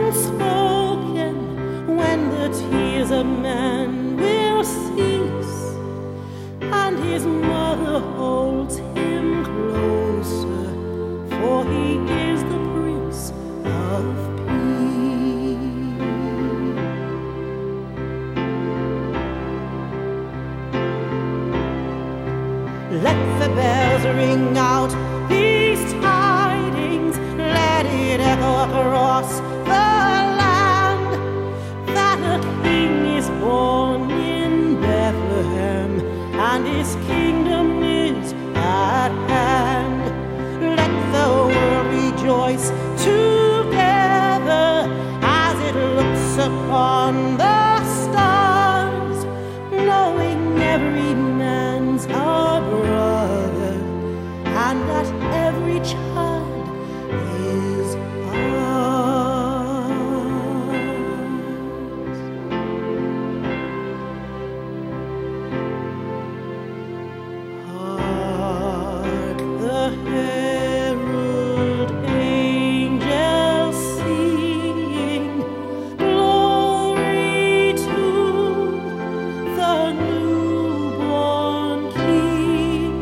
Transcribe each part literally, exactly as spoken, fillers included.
unspoken, when the tears of man will cease, and his mother holds him closer, for he is the Prince of Peace. Let the bells ring out these tidings, let it echo across the land, that a king is born in Bethlehem, and his kingdom is at hand. Let the world rejoice together as it looks upon the stars, knowing every man's our brother, and that every child is ours. Hark the herald angels sing, glory to the newborn King.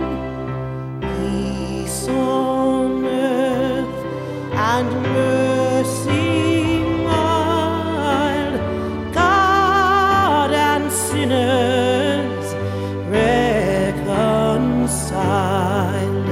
Peace on earth and mercy mild, God and sinners reconciled.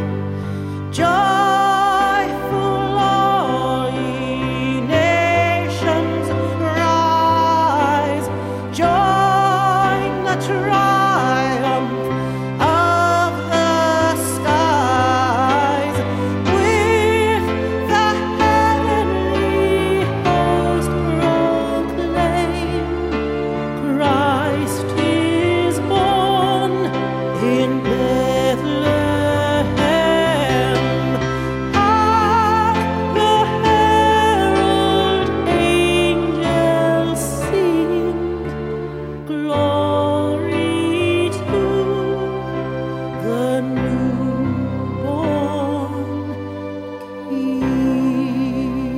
Joyful all ye nations, rise, join the triumph of the skies, with the heavenly host proclaim, Christ is born in Bethlehem. Hark the herald angels sing, glory to the newborn King.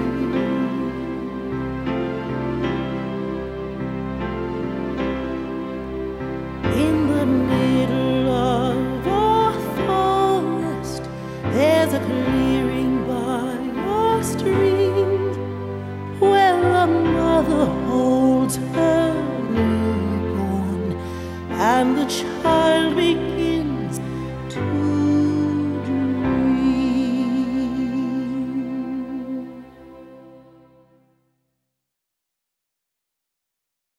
In the middle of a forest, there's a clearing by a stream, where a mother holds her newborn, and the child begins